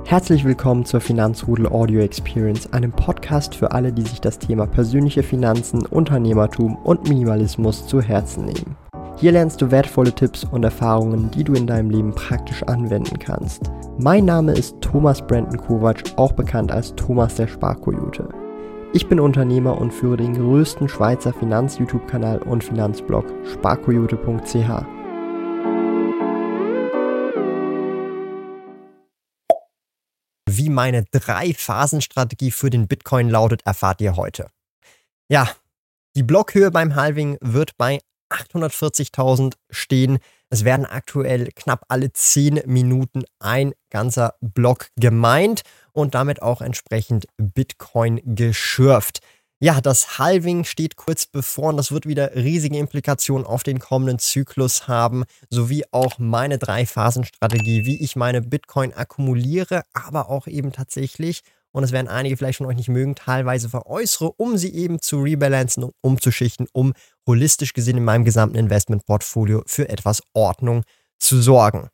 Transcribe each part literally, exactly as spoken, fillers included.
Herzlich willkommen zur Finanzrudel Audio Experience, einem Podcast für alle, die sich das Thema persönliche Finanzen, Unternehmertum und Minimalismus zu Herzen nehmen. Hier lernst du wertvolle Tipps und Erfahrungen, die du in deinem Leben praktisch anwenden kannst. Mein Name ist Thomas Brandon Kovac, auch bekannt als Thomas der Sparkoyote. Ich bin Unternehmer und führe den größten Schweizer Finanz-YouTube-Kanal und Finanzblog sparkoyote punkt c h. Wie meine Drei-Phasen-Strategie für den Bitcoin lautet, erfahrt ihr heute. Ja, die Blockhöhe beim Halving wird bei achthundertvierzigtausend stehen. Es werden aktuell knapp alle zehn Minuten ein ganzer Block gemeint und damit auch entsprechend Bitcoin geschürft. Ja, das Halving steht kurz bevor und das wird wieder riesige Implikationen auf den kommenden Zyklus haben, sowie auch meine Drei-Phasen-Strategie, wie ich meine Bitcoin akkumuliere, aber auch eben tatsächlich, und das werden einige vielleicht von euch nicht mögen, teilweise veräußere, um sie eben zu rebalancen und umzuschichten, um holistisch gesehen in meinem gesamten Investmentportfolio für etwas Ordnung zu sorgen.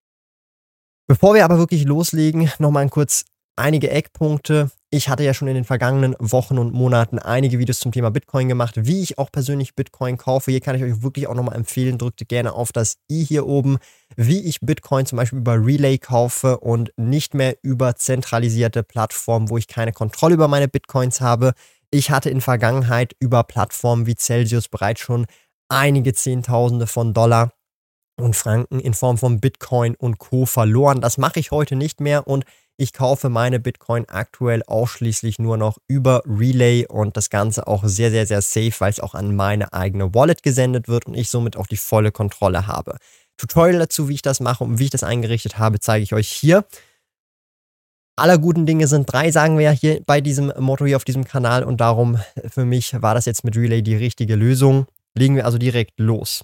Bevor wir aber wirklich loslegen, nochmal kurz einige Eckpunkte. Ich hatte ja schon in den vergangenen Wochen und Monaten einige Videos zum Thema Bitcoin gemacht, wie ich auch persönlich Bitcoin kaufe. Hier kann ich euch wirklich auch nochmal empfehlen, drückt gerne auf das i hier oben, wie ich Bitcoin zum Beispiel über Relay kaufe und nicht mehr über zentralisierte Plattformen, wo ich keine Kontrolle über meine Bitcoins habe. Ich hatte in Vergangenheit über Plattformen wie Celsius bereits schon einige Zehntausende von Dollar und Franken in Form von Bitcoin und Co. verloren. Das mache ich heute nicht mehr und ich kaufe meine Bitcoin aktuell ausschließlich nur noch über Relay und das Ganze auch sehr, sehr, sehr safe, weil es auch an meine eigene Wallet gesendet wird und ich somit auch die volle Kontrolle habe. Tutorial dazu, wie ich das mache und wie ich das eingerichtet habe, zeige ich euch hier. Aller guten Dinge sind drei, sagen wir ja hier bei diesem Motto hier auf diesem Kanal und darum für mich war das jetzt mit Relay die richtige Lösung. Legen wir also direkt los.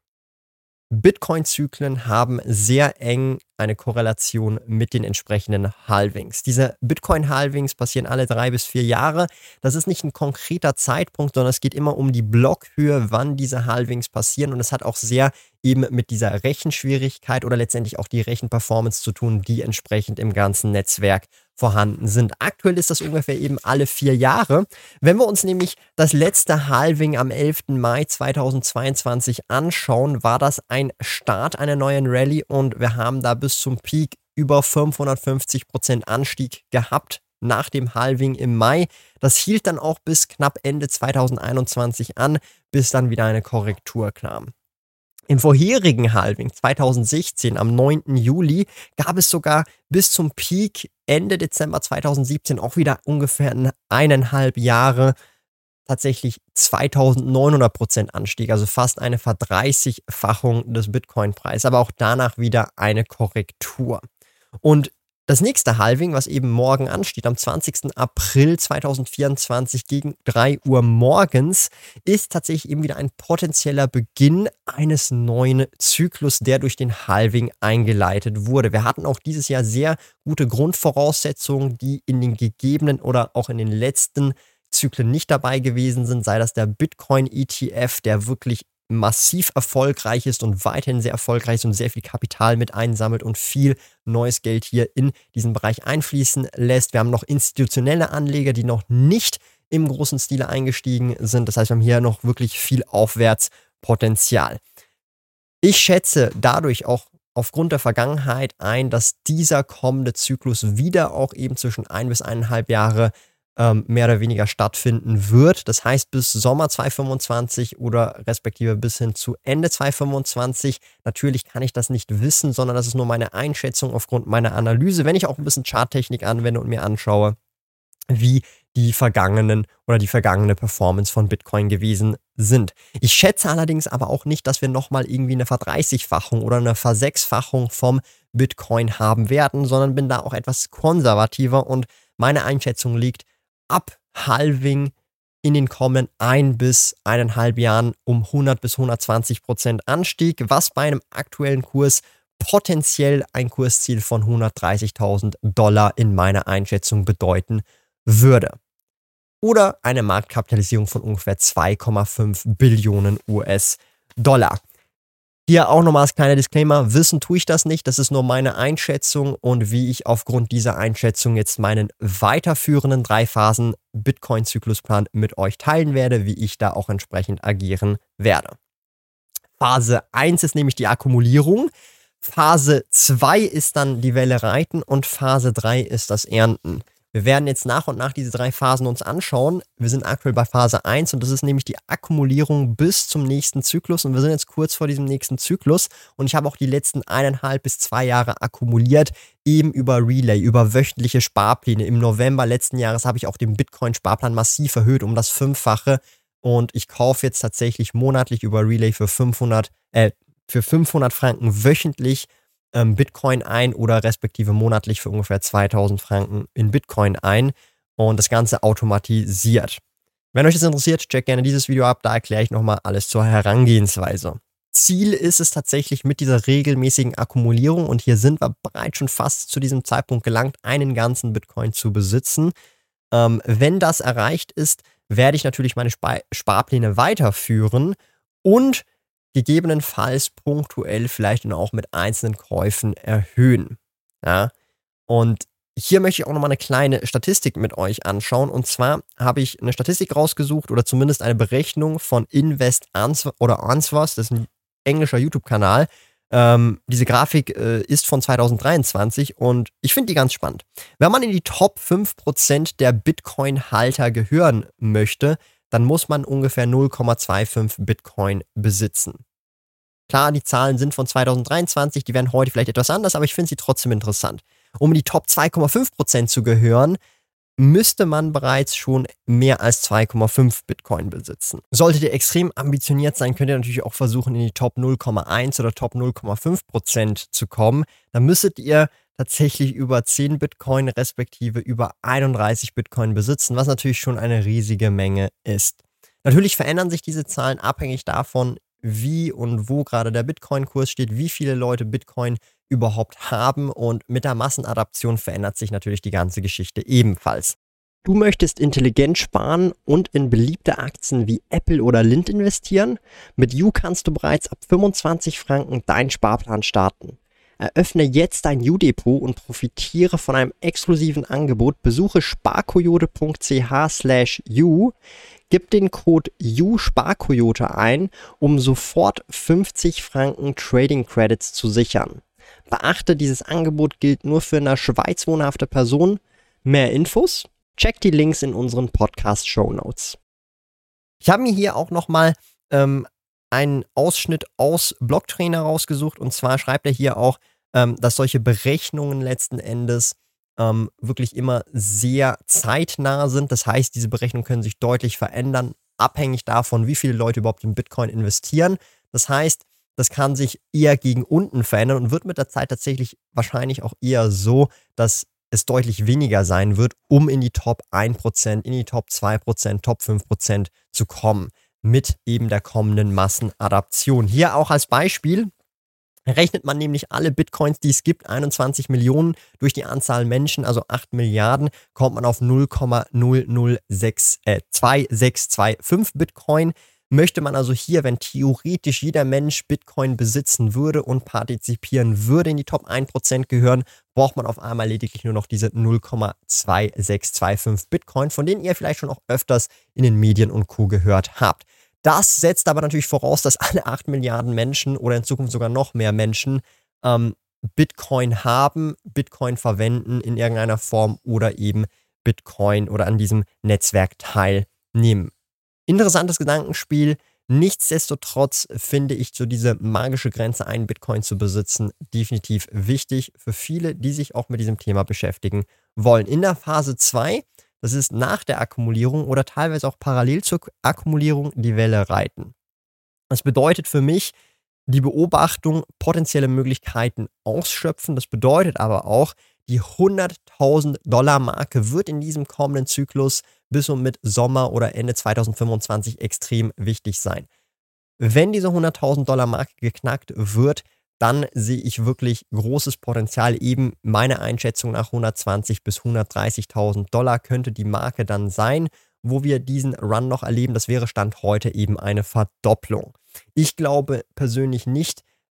Bitcoin-Zyklen haben sehr eng eine Korrelation mit den entsprechenden Halvings. Diese Bitcoin-Halvings passieren alle drei bis vier Jahre. Das ist nicht ein konkreter Zeitpunkt, sondern es geht immer um die Blockhöhe, wann diese Halvings passieren. Und es hat auch sehr eben mit dieser Rechenschwierigkeit oder letztendlich auch die Rechenperformance zu tun, die entsprechend im ganzen Netzwerk vorhanden sind. Aktuell ist das ungefähr eben alle vier Jahre. Wenn wir uns nämlich das letzte Halving am elften Mai zweitausendzweiundzwanzig anschauen, war das ein Start einer neuen Rallye und wir haben da bis zum Peak über fünfhundertfünfzig Prozent Anstieg gehabt nach dem Halving im Mai. Das hielt dann auch bis knapp Ende zweitausendeinundzwanzig an, bis dann wieder eine Korrektur kam. Im vorherigen Halving zweitausendsechzehn, am neunten Juli, gab es sogar bis zum Peak Ende Dezember zweitausendsiebzehn auch wieder ungefähr eineinhalb Jahre tatsächlich zweitausendneunhundert Prozent Anstieg, also fast eine Verdreißigfachung des Bitcoin-Preises, aber auch danach wieder eine Korrektur. Und das nächste Halving, was eben morgen ansteht, am zwanzigsten April zweitausendvierundzwanzig gegen drei Uhr morgens, ist tatsächlich eben wieder ein potenzieller Beginn eines neuen Zyklus, der durch den Halving eingeleitet wurde. Wir hatten auch dieses Jahr sehr gute Grundvoraussetzungen, die in den gegebenen oder auch in den letzten Zyklen nicht dabei gewesen sind, sei das der Bitcoin-E T F, der wirklich massiv erfolgreich ist und weiterhin sehr erfolgreich ist und sehr viel Kapital mit einsammelt und viel neues Geld hier in diesen Bereich einfließen lässt. Wir haben noch institutionelle Anleger, die noch nicht im großen Stile eingestiegen sind. Das heißt, wir haben hier noch wirklich viel Aufwärtspotenzial. Ich schätze dadurch auch aufgrund der Vergangenheit ein, dass dieser kommende Zyklus wieder auch eben zwischen ein bis eineinhalb Jahre mehr oder weniger stattfinden wird. Das heißt bis Sommer zweitausendfünfundzwanzig oder respektive bis hin zu Ende zweitausendfünfundzwanzig. Natürlich kann ich das nicht wissen, sondern das ist nur meine Einschätzung aufgrund meiner Analyse, wenn ich auch ein bisschen Charttechnik anwende und mir anschaue, wie die vergangenen oder die vergangene Performance von Bitcoin gewesen sind. Ich schätze allerdings aber auch nicht, dass wir nochmal irgendwie eine Verdreißigfachung oder eine Versechsfachung vom Bitcoin haben werden, sondern bin da auch etwas konservativer und meine Einschätzung liegt ab Halving in den kommenden ein bis eineinhalb Jahren um hundert bis hundertzwanzig Prozent Anstieg, was bei einem aktuellen Kurs potenziell ein Kursziel von hundertdreißigtausend Dollar in meiner Einschätzung bedeuten würde. Oder eine Marktkapitalisierung von ungefähr zwei Komma fünf Billionen U S-Dollar. Hier auch nochmal als kleiner Disclaimer, wissen tue ich das nicht, das ist nur meine Einschätzung und wie ich aufgrund dieser Einschätzung jetzt meinen weiterführenden Drei-Phasen-Bitcoin-Zyklusplan mit euch teilen werde, wie ich da auch entsprechend agieren werde. Phase eins ist nämlich die Akkumulierung, Phase zwei ist dann die Welle reiten und Phase drei ist das Ernten. Wir werden jetzt nach und nach diese drei Phasen uns anschauen. Wir sind aktuell bei Phase eins und das ist nämlich die Akkumulierung bis zum nächsten Zyklus und wir sind jetzt kurz vor diesem nächsten Zyklus und ich habe auch die letzten eineinhalb bis zwei Jahre akkumuliert, eben über Relay, über wöchentliche Sparpläne. Im November letzten Jahres habe ich auch den Bitcoin-Sparplan massiv erhöht, um das Fünffache und ich kaufe jetzt tatsächlich monatlich über Relay für fünfhundert, äh, für fünfhundert Franken wöchentlich ähm, Bitcoin ein oder respektive monatlich für ungefähr zweitausend Franken in Bitcoin ein und das Ganze automatisiert. Wenn euch das interessiert, checkt gerne dieses Video ab, da erkläre ich nochmal alles zur Herangehensweise. Ziel ist es tatsächlich mit dieser regelmäßigen Akkumulierung und hier sind wir bereits schon fast zu diesem Zeitpunkt gelangt, einen ganzen Bitcoin zu besitzen. Ähm, wenn das erreicht ist, werde ich natürlich meine Sp- Sparpläne weiterführen und gegebenenfalls punktuell vielleicht dann auch mit einzelnen Käufen erhöhen. Ja? Und hier möchte ich auch nochmal eine kleine Statistik mit euch anschauen. Und zwar habe ich eine Statistik rausgesucht oder zumindest eine Berechnung von Invest Answer oder Answers, das ist ein englischer YouTube-Kanal. Ähm, diese Grafik äh, ist von zweitausenddreiundzwanzig und ich finde die ganz spannend. Wenn man in die Top fünf Prozent der Bitcoin-Halter gehören möchte, dann muss man ungefähr null Komma fünfundzwanzig Bitcoin besitzen. Klar, die Zahlen sind von zweitausenddreiundzwanzig, die werden heute vielleicht etwas anders, aber ich finde sie trotzdem interessant. Um in die Top zwei Komma fünf Prozent zu gehören, müsste man bereits schon mehr als zwei Komma fünf Bitcoin besitzen. Solltet ihr extrem ambitioniert sein, könnt ihr natürlich auch versuchen, in die Top null Komma eins oder Top null Komma fünf Prozent zu kommen. Dann müsstet ihr tatsächlich über zehn Bitcoin respektive über einunddreißig Bitcoin besitzen, was natürlich schon eine riesige Menge ist. Natürlich verändern sich diese Zahlen abhängig davon, wie und wo gerade der Bitcoin-Kurs steht, wie viele Leute Bitcoin überhaupt haben und mit der Massenadaption verändert sich natürlich die ganze Geschichte ebenfalls. Du möchtest intelligent sparen und in beliebte Aktien wie Apple oder Lind investieren? Mit You kannst du bereits ab fünfundzwanzig Franken deinen Sparplan starten. Eröffne jetzt dein You-Depot und profitiere von einem exklusiven Angebot. Besuche sparkoyote.ch slash you, gib den Code YouSparkoyote ein, um sofort fünfzig Franken Trading Credits zu sichern. Beachte, dieses Angebot gilt nur für in der Schweiz wohnhafte Personen. Mehr Infos? Check die Links in unseren Podcast-Shownotes. Ich habe mir hier auch nochmal ähm, einen Ausschnitt aus Blocktrainer rausgesucht und zwar schreibt er hier auch, ähm, dass solche Berechnungen letzten Endes ähm, wirklich immer sehr zeitnah sind. Das heißt, diese Berechnungen können sich deutlich verändern, abhängig davon, wie viele Leute überhaupt in Bitcoin investieren. Das heißt, das kann sich eher gegen unten verändern und wird mit der Zeit tatsächlich wahrscheinlich auch eher so, dass es deutlich weniger sein wird, um in die Top ein Prozent, in die Top zwei Prozent, Top fünf Prozent zu kommen, mit eben der kommenden Massenadaption. Hier auch als Beispiel rechnet man nämlich alle Bitcoins, die es gibt, einundzwanzig Millionen durch die Anzahl Menschen, also acht Milliarden, kommt man auf null Komma null null sechs, äh, zwei sechs zwei fünf Bitcoin. Möchte man also hier, wenn theoretisch jeder Mensch Bitcoin besitzen würde und partizipieren würde, in die Top ein Prozent gehören, braucht man auf einmal lediglich nur noch diese null Komma zwei sechs zwei fünf Bitcoin, von denen ihr vielleicht schon auch öfters in den Medien und Co. gehört habt. Das setzt aber natürlich voraus, dass alle acht Milliarden Menschen oder in Zukunft sogar noch mehr Menschen ähm, Bitcoin haben, Bitcoin verwenden in irgendeiner Form oder eben Bitcoin oder an diesem Netzwerk teilnehmen. Interessantes Gedankenspiel. Nichtsdestotrotz finde ich so diese magische Grenze, einen Bitcoin zu besitzen, definitiv wichtig für viele, die sich auch mit diesem Thema beschäftigen wollen. In der Phase zwei, das ist nach der Akkumulierung oder teilweise auch parallel zur Akkumulierung, die Welle reiten. Das bedeutet für mich die Beobachtung, potenzielle Möglichkeiten ausschöpfen. Das bedeutet aber auch, die hunderttausend Dollar Marke wird in diesem kommenden Zyklus bis und mit Sommer oder Ende zweitausendfünfundzwanzig extrem wichtig sein. Wenn diese hunderttausend Dollar Marke geknackt wird, dann sehe ich wirklich großes Potenzial. Eben meine Einschätzung nach hundertzwanzig bis hundertdreißigtausend Dollar könnte die Marke dann sein, wo wir diesen Run noch erleben. Das wäre Stand heute eben eine Verdopplung. Ich glaube persönlich nicht,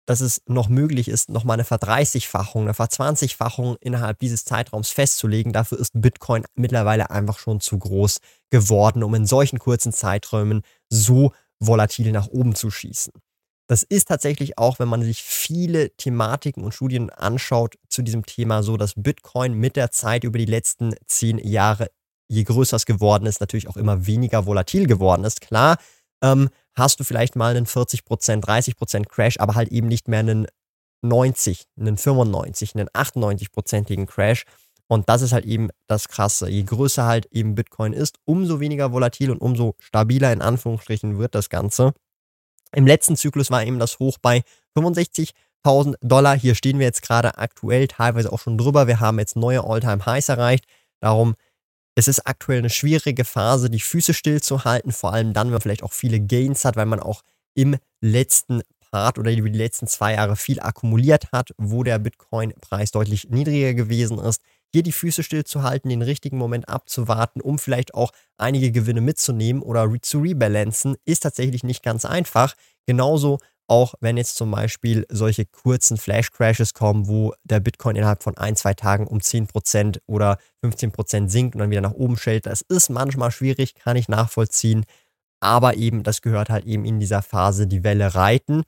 dass es noch möglich ist, nochmal eine Verdreißigfachung, eine Verzwanzigfachung innerhalb dieses Zeitraums festzulegen. Dafür ist Bitcoin mittlerweile einfach schon zu groß geworden, um in solchen kurzen Zeiträumen so volatil nach oben zu schießen. Das ist tatsächlich auch, wenn man sich viele Thematiken und Studien anschaut zu diesem Thema so, dass Bitcoin mit der Zeit über die letzten zehn Jahre, je größer es geworden ist, natürlich auch immer weniger volatil geworden ist. Klar, ähm, hast du vielleicht mal einen vierzig Prozent, dreißig Prozent Crash, aber halt eben nicht mehr einen neunzig, einen fünfundneunzig, einen achtundneunzig-prozentigen Crash. Und das ist halt eben das Krasse. Je größer halt eben Bitcoin ist, umso weniger volatil und umso stabiler in Anführungsstrichen wird das Ganze. Im letzten Zyklus war eben das Hoch bei fünfundsechzigtausend Dollar. Hier stehen wir jetzt gerade aktuell teilweise auch schon drüber. Wir haben jetzt neue All-Time-Highs erreicht. Darum, es ist aktuell eine schwierige Phase, die Füße stillzuhalten, vor allem dann, wenn man vielleicht auch viele Gains hat, weil man auch im letzten Part oder über die letzten zwei Jahre viel akkumuliert hat, wo der Bitcoin-Preis deutlich niedriger gewesen ist. Hier die Füße stillzuhalten, den richtigen Moment abzuwarten, um vielleicht auch einige Gewinne mitzunehmen oder re zu rebalancen, ist tatsächlich nicht ganz einfach. Genauso auch, wenn jetzt zum Beispiel solche kurzen Flash-Crashes kommen, wo der Bitcoin innerhalb von ein, zwei Tagen um zehn Prozent oder fünfzehn Prozent sinkt und dann wieder nach oben schält. Das ist manchmal schwierig, kann ich nachvollziehen. Aber eben, das gehört halt eben in dieser Phase, die Welle reiten,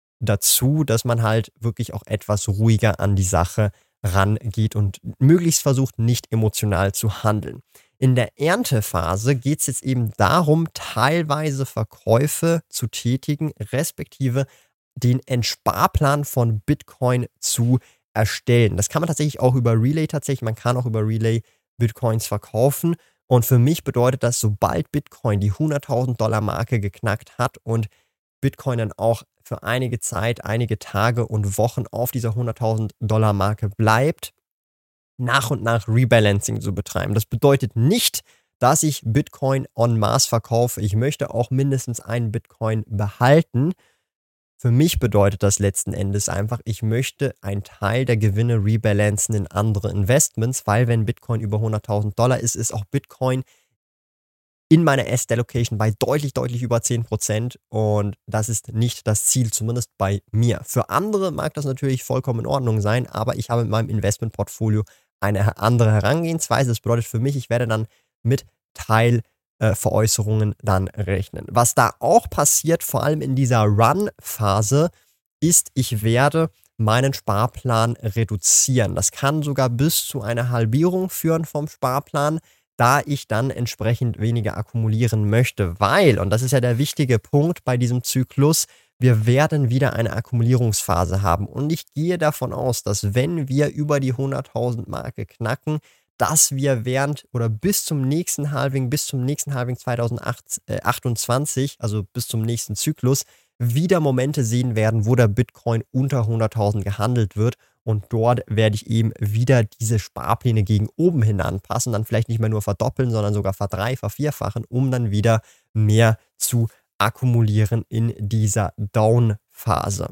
dazu, dass man halt wirklich auch etwas ruhiger an die Sache rangeht und möglichst versucht, nicht emotional zu handeln. In der Erntephase geht es jetzt eben darum, teilweise Verkäufe zu tätigen, respektive den Entsparplan von Bitcoin zu erstellen. Das kann man tatsächlich auch über Relay tatsächlich, man kann auch über Relay Bitcoins verkaufen. Und für mich bedeutet das, sobald Bitcoin die hunderttausend Dollar Marke geknackt hat und Bitcoin dann auch für einige Zeit, einige Tage und Wochen auf dieser hunderttausend Dollar Marke bleibt, nach und nach Rebalancing zu betreiben. Das bedeutet nicht, dass ich Bitcoin en masse verkaufe. Ich möchte auch mindestens einen Bitcoin behalten. Für mich bedeutet das letzten Endes einfach, ich möchte einen Teil der Gewinne rebalancen in andere Investments, weil wenn Bitcoin über hunderttausend Dollar ist, ist auch Bitcoin in meiner Asset Allocation bei deutlich, deutlich über zehn Prozent und das ist nicht das Ziel, zumindest bei mir. Für andere mag das natürlich vollkommen in Ordnung sein, aber ich habe in meinem Investmentportfolio eine andere Herangehensweise. Das bedeutet für mich, ich werde dann mit Teilveräußerungen dann rechnen. Was da auch passiert, vor allem in dieser Run-Phase, ist, ich werde meinen Sparplan reduzieren. Das kann sogar bis zu einer Halbierung führen vom Sparplan, da ich dann entsprechend weniger akkumulieren möchte, weil, und das ist ja der wichtige Punkt bei diesem Zyklus, wir werden wieder eine Akkumulierungsphase haben und ich gehe davon aus, dass wenn wir über die hunderttausend Marke knacken, dass wir während oder bis zum nächsten Halving, bis zum nächsten Halving zweitausendachtundzwanzig, also bis zum nächsten Zyklus, wieder Momente sehen werden, wo der Bitcoin unter hunderttausend gehandelt wird. Und dort werde ich eben wieder diese Sparpläne gegen oben hin anpassen, dann vielleicht nicht mehr nur verdoppeln, sondern sogar verdrei-, vervierfachen, um dann wieder mehr zu akkumulieren in dieser Down-Phase.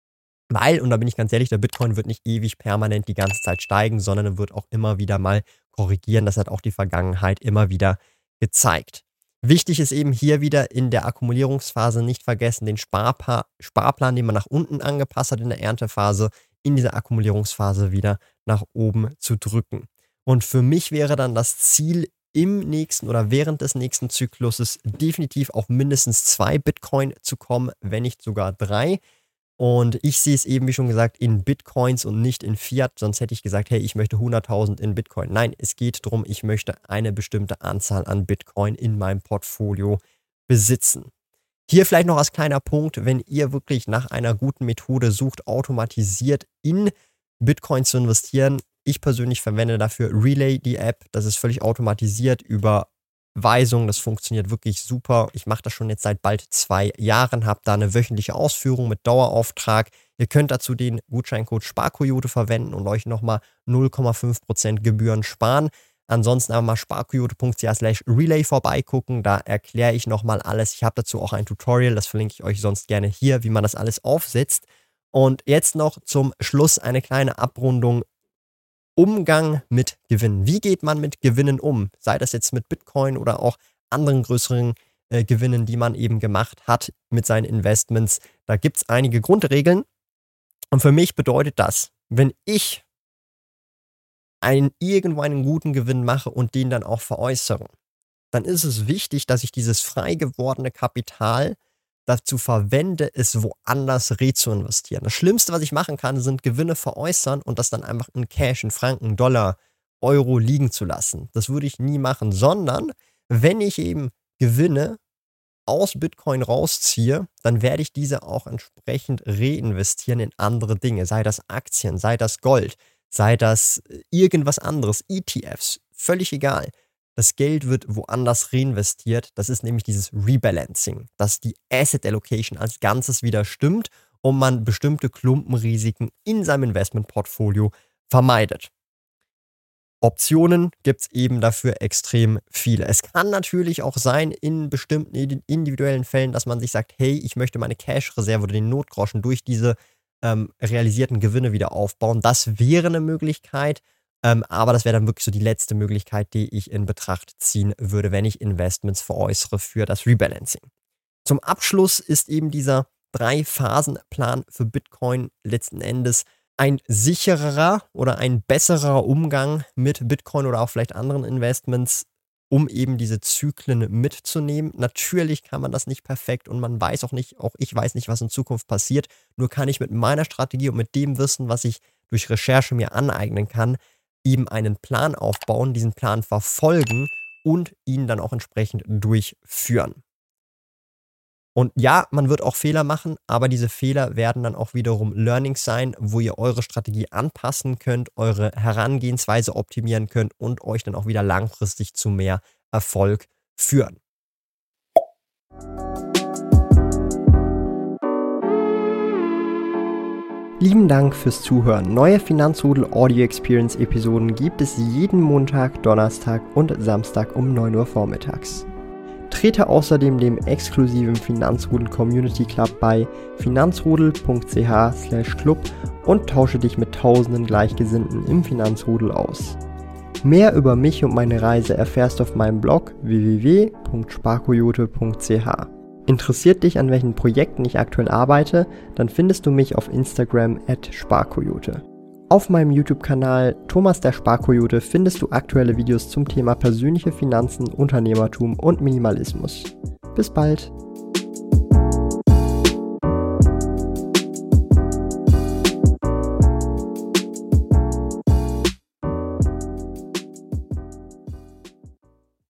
Weil, und da bin ich ganz ehrlich, der Bitcoin wird nicht ewig permanent die ganze Zeit steigen, sondern er wird auch immer wieder mal korrigieren. Das hat auch die Vergangenheit immer wieder gezeigt. Wichtig ist eben hier wieder in der Akkumulierungsphase nicht vergessen, den Sparpa- Sparplan, den man nach unten angepasst hat in der Erntephase, in dieser Akkumulierungsphase wieder nach oben zu drücken. Und für mich wäre dann das Ziel im nächsten oder während des nächsten Zykluses definitiv auf mindestens zwei Bitcoin zu kommen, wenn nicht sogar drei. Und ich sehe es eben, wie schon gesagt, in Bitcoins und nicht in Fiat. Sonst hätte ich gesagt, hey, ich möchte hunderttausend in Bitcoin. Nein, es geht darum, ich möchte eine bestimmte Anzahl an Bitcoin in meinem Portfolio besitzen. Hier vielleicht noch als kleiner Punkt, wenn ihr wirklich nach einer guten Methode sucht, automatisiert in Bitcoin zu investieren. Ich persönlich verwende dafür Relay, die App. Das ist völlig automatisiert über Weisung. Das funktioniert wirklich super. Ich mache das schon jetzt seit bald zwei Jahren, habe da eine wöchentliche Ausführung mit Dauerauftrag. Ihr könnt dazu den Gutscheincode Sparkoyote verwenden und euch nochmal null Komma fünf Prozent Gebühren sparen. Ansonsten einfach mal sparkoyote.ch slash relay vorbeigucken. Da erkläre ich nochmal alles. Ich habe dazu auch ein Tutorial, das verlinke ich euch sonst gerne hier, wie man das alles aufsetzt. Und jetzt noch zum Schluss eine kleine Abrundung. Umgang mit Gewinnen. Wie geht man mit Gewinnen um? Sei das jetzt mit Bitcoin oder auch anderen größeren äh, Gewinnen, die man eben gemacht hat mit seinen Investments. Da gibt es einige Grundregeln. Und für mich bedeutet das, wenn ich einen, irgendwo einen guten Gewinn mache und den dann auch veräußere, dann ist es wichtig, dass ich dieses frei gewordene Kapital dazu verwende, es woanders re zu investieren. Das Schlimmste, was ich machen kann, sind Gewinne veräußern und das dann einfach in Cash, in Franken, Dollar, Euro liegen zu lassen. Das würde ich nie machen, sondern wenn ich eben Gewinne aus Bitcoin rausziehe, dann werde ich diese auch entsprechend reinvestieren in andere Dinge, sei das Aktien, sei das Gold, sei das irgendwas anderes, E T Fs, völlig egal. Das Geld wird woanders reinvestiert. Das ist nämlich dieses Rebalancing, dass die Asset Allocation als Ganzes wieder stimmt und man bestimmte Klumpenrisiken in seinem Investmentportfolio vermeidet. Optionen gibt es eben dafür extrem viele. Es kann natürlich auch sein, in bestimmten individuellen Fällen, dass man sich sagt, hey, ich möchte meine Cash-Reserve oder den Notgroschen durch diese ähm, realisierten Gewinne wieder aufbauen. Das wäre eine Möglichkeit. Ähm, aber das wäre dann wirklich so die letzte Möglichkeit, die ich in Betracht ziehen würde, wenn ich Investments veräußere für das Rebalancing. Zum Abschluss ist eben dieser Drei-Phasen-Plan für Bitcoin letzten Endes ein sichererer oder ein besserer Umgang mit Bitcoin oder auch vielleicht anderen Investments, um eben diese Zyklen mitzunehmen. Natürlich kann man das nicht perfekt und man weiß auch nicht, auch ich weiß nicht, was in Zukunft passiert. Nur kann ich mit meiner Strategie und mit dem Wissen, was ich durch Recherche mir aneignen kann, eben einen Plan aufbauen, diesen Plan verfolgen und ihn dann auch entsprechend durchführen. Und ja, man wird auch Fehler machen, aber diese Fehler werden dann auch wiederum Learnings sein, wo ihr eure Strategie anpassen könnt, eure Herangehensweise optimieren könnt und euch dann auch wieder langfristig zu mehr Erfolg führen. Lieben Dank fürs Zuhören. Neue Finanzrudel Audio Experience Episoden gibt es jeden Montag, Donnerstag und Samstag um neun Uhr vormittags. Trete außerdem dem exklusiven Finanzrudel Community Club bei finanzrudel punkt c h slash club und tausche dich mit tausenden Gleichgesinnten im Finanzrudel aus. Mehr über mich und meine Reise erfährst du auf meinem Blog w w w punkt sparkoyote punkt c h. Interessiert dich, an welchen Projekten ich aktuell arbeite, dann findest du mich auf Instagram at sparkoyote. Auf meinem YouTube-Kanal Thomas der Sparkoyote findest du aktuelle Videos zum Thema persönliche Finanzen, Unternehmertum und Minimalismus. Bis bald!